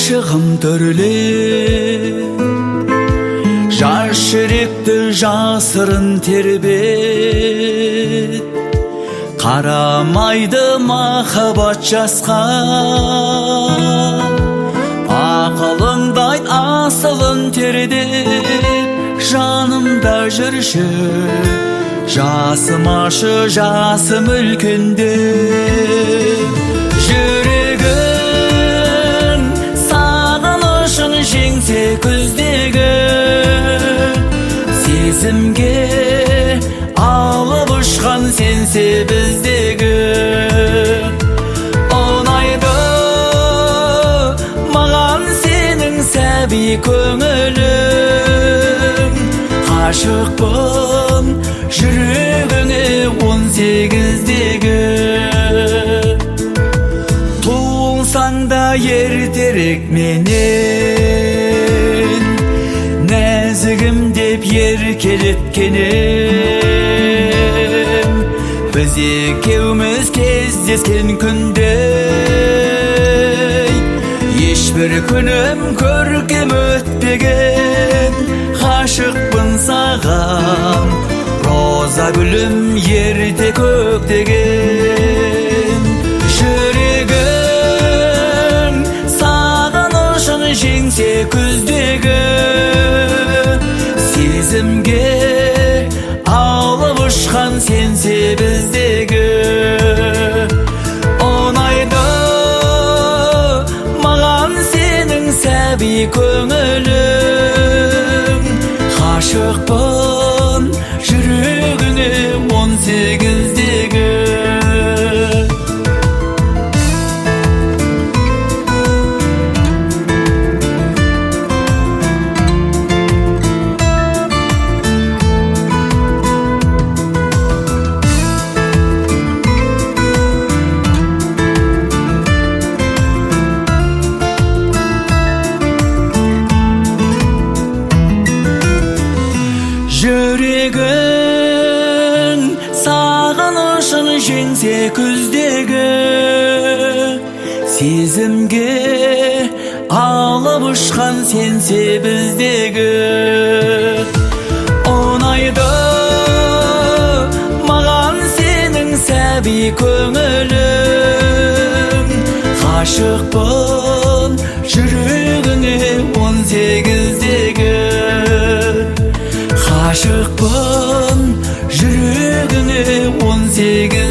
ғашығым төрле, жас жүректі жасырын тербет. Қарамайды махаббат жасқа, ақылыңды айт асылын тердеп, жанымда жүрші, жасым ашы жасым үлкенде. Жүрегің сағынышын жеңсе күздегі, сезімге алып ұшқан сенсе біздегі. Ұнайды маған сенің сәби көңілің, ғашықпын жүрегіңе 18-дегі. Туылсаң да ертерек менен, нәзігім деп еркелеткенем. Біз екеуміз кездескен күнде, ешбір күнім көркем өтпеген. Ғашықпын саған, роза гүлім ерте көктеген. Жүрегің сағынышын жеңсе күздегі, сезімге алып ұшқан сенсе біздегі. Ұнайды маған сенің сәби көңілің, ғашықпын жүрегіңе 18-дегі. Жүрегің сағынышын жеңсе күздегі, сезімге алып ұшқан сенсе біздегі. Ұнайды маған сенің сәби көңілің, ғашықпын жүрегіңе 18-дегі. Ғашықпын жүрегіңе 18